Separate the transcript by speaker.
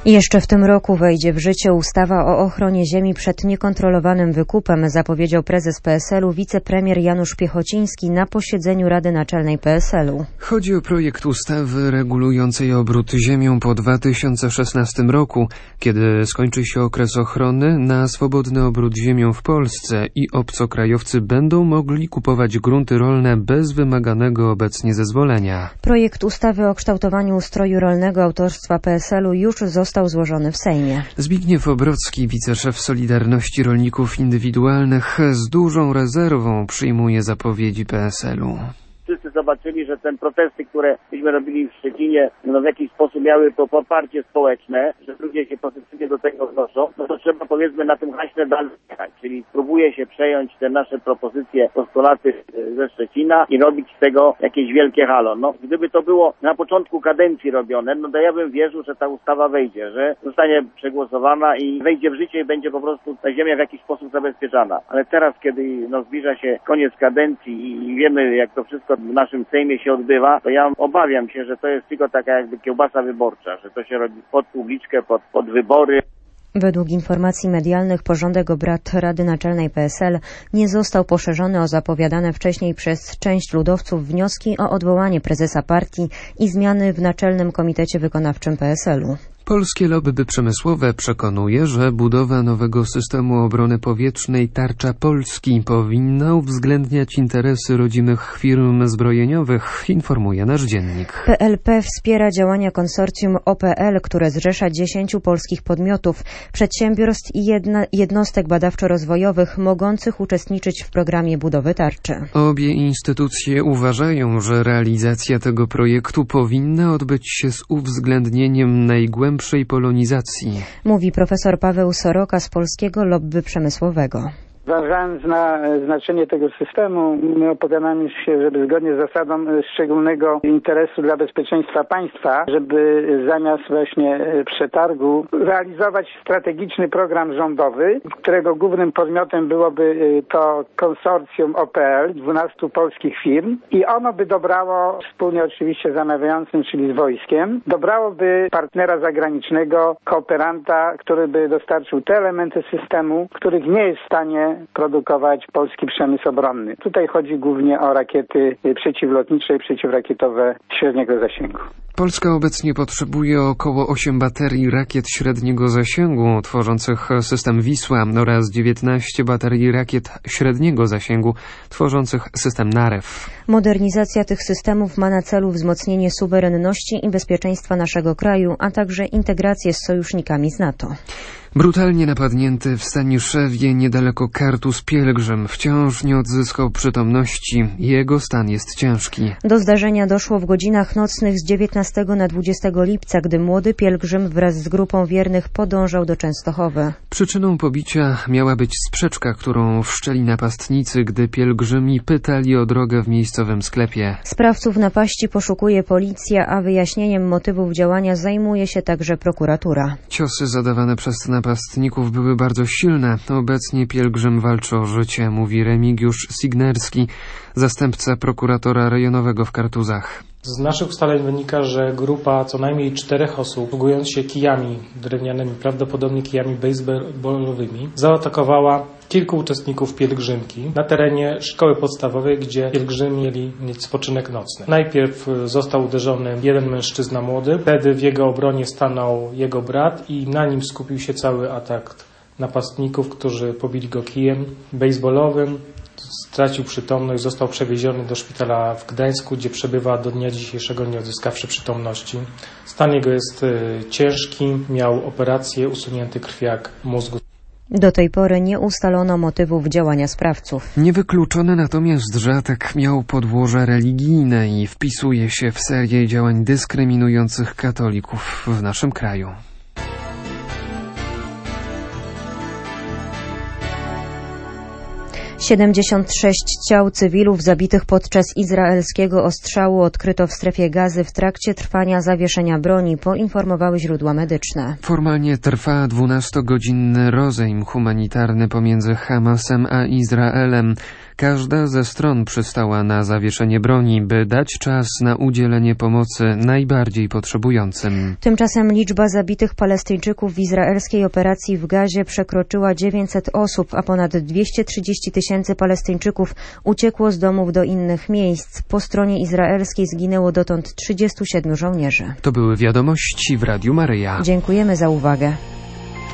Speaker 1: Jeszcze w tym roku wejdzie w życie ustawa o ochronie ziemi przed niekontrolowanym wykupem, zapowiedział prezes PSL-u wicepremier Janusz Piechociński na posiedzeniu Rady Naczelnej PSL-u.
Speaker 2: Chodzi o projekt ustawy regulującej obrót ziemią po 2016 roku, kiedy skończy się okres ochrony. Na swobodny obrót ziemią w Polsce i obcokrajowcy będą mogli kupować grunty rolne bez wymaganego obecnie zezwolenia.
Speaker 1: Projekt ustawy o kształtowaniu ustroju rolnego autorstwa PSL-u już został złożony w Sejmie.
Speaker 2: Zbigniew Obrocki, wiceszef Solidarności Rolników Indywidualnych, z dużą rezerwą przyjmuje zapowiedzi PSL-u.
Speaker 3: Wszyscy zobaczyli, że te protesty, które myśmy robili w Szczecinie, w jakiś sposób miały to poparcie społeczne, że ludzie się pozytywnie do tego odnoszą, no to trzeba, powiedzmy, na tym haśle dalej jechać. Czyli próbuje się przejąć te nasze propozycje, postulaty ze Szczecina i robić z tego jakieś wielkie halo. No, gdyby to było na początku kadencji robione, no to ja bym wierzył, że ta ustawa wejdzie, że zostanie przegłosowana i wejdzie w życie i będzie po prostu ta ziemia w jakiś sposób zabezpieczana. Ale teraz, kiedy zbliża się koniec kadencji i wiemy, jak to wszystko w naszym Sejmie się odbywa, to ja obawiam się, że to jest tylko taka jakby kiełbasa wyborcza, że to się robi pod publiczkę, pod wybory.
Speaker 1: Według informacji medialnych porządek obrad Rady Naczelnej PSL nie został poszerzony o zapowiadane wcześniej przez część ludowców wnioski o odwołanie prezesa partii i zmiany w Naczelnym Komitecie Wykonawczym PSL-u.
Speaker 2: Polskie lobby przemysłowe przekonuje, że budowa nowego systemu obrony powietrznej Tarcza Polski powinna uwzględniać interesy rodzimych firm zbrojeniowych, informuje nasz dziennik.
Speaker 1: PLP wspiera działania konsorcjum OPL, które zrzesza 10 polskich podmiotów, przedsiębiorstw i jednostek badawczo-rozwojowych mogących uczestniczyć w programie budowy tarczy.
Speaker 2: Obie instytucje uważają, że realizacja tego projektu powinna odbyć się z uwzględnieniem najgłębszej polonizacji,
Speaker 1: mówi profesor Paweł Soroka z Polskiego Lobby Przemysłowego.
Speaker 4: Zważając na znaczenie tego systemu, my opowiadamy się, żeby zgodnie z zasadą szczególnego interesu dla bezpieczeństwa państwa, żeby zamiast właśnie przetargu realizować strategiczny program rządowy, którego głównym podmiotem byłoby to konsorcjum OPL, 12 polskich firm, i ono by dobrało, wspólnie oczywiście z zamawiającym, czyli z wojskiem, dobrałoby partnera zagranicznego, kooperanta, który by dostarczył te elementy systemu, których nie jest w stanie produkować polski przemysł obronny. Tutaj chodzi głównie o rakiety przeciwlotnicze i przeciwrakietowe średniego zasięgu.
Speaker 2: Polska obecnie potrzebuje około 8 baterii rakiet średniego zasięgu tworzących system Wisła oraz 19 baterii rakiet średniego zasięgu tworzących system Narew.
Speaker 1: Modernizacja tych systemów ma na celu wzmocnienie suwerenności i bezpieczeństwa naszego kraju, a także integrację z sojusznikami z NATO.
Speaker 2: Brutalnie napadnięty w Staniszewie niedaleko Kartus pielgrzym wciąż nie odzyskał przytomności. Jego stan jest ciężki.
Speaker 1: Do zdarzenia doszło w godzinach nocnych z 19 na 20 lipca, gdy młody pielgrzym wraz z grupą wiernych podążał do Częstochowy.
Speaker 2: Przyczyną pobicia miała być sprzeczka, którą wszczęli napastnicy, gdy pielgrzymi pytali o drogę w miejscowym sklepie.
Speaker 1: Sprawców napaści poszukuje policja, a wyjaśnieniem motywów działania zajmuje się także prokuratura.
Speaker 2: Ciosy zadawane przez napastników były bardzo silne. Obecnie pielgrzym walczy o życie, mówi Remigiusz Signerski, zastępca prokuratora rejonowego w Kartuzach.
Speaker 5: Z naszych ustaleń wynika, że grupa co najmniej 4 osób, posługując się kijami drewnianymi, prawdopodobnie kijami baseballowymi, zaatakowała kilku uczestników pielgrzymki na terenie szkoły podstawowej, gdzie pielgrzymi mieli mieć spoczynek nocny. Najpierw został uderzony jeden mężczyzna młody, wtedy w jego obronie stanął jego brat i na nim skupił się cały atak napastników, którzy pobili go kijem baseballowym. Stracił przytomność, został przewieziony do szpitala w Gdańsku, gdzie przebywa do dnia dzisiejszego, nie odzyskawszy przytomności. Stan jego jest ciężki, miał operację, usunięty krwiak mózgu.
Speaker 1: Do tej pory nie ustalono motywów działania sprawców.
Speaker 2: Niewykluczone natomiast, że atak miał podłoże religijne i wpisuje się w serię działań dyskryminujących katolików w naszym kraju.
Speaker 1: – 76 ciał cywilów zabitych podczas izraelskiego ostrzału odkryto w strefie Gazy w trakcie trwania zawieszenia broni, poinformowały źródła medyczne.
Speaker 2: Formalnie trwa 12-godzinny rozejm humanitarny pomiędzy Hamasem a Izraelem. Każda ze stron przystała na zawieszenie broni, by dać czas na udzielenie pomocy najbardziej potrzebującym.
Speaker 1: Tymczasem liczba zabitych Palestyńczyków w izraelskiej operacji w Gazie przekroczyła 900 osób, a ponad 230 000 Palestyńczyków uciekło z domów do innych miejsc. Po stronie izraelskiej zginęło dotąd 37 żołnierzy.
Speaker 2: To były wiadomości w Radiu Maryja.
Speaker 1: Dziękujemy za uwagę.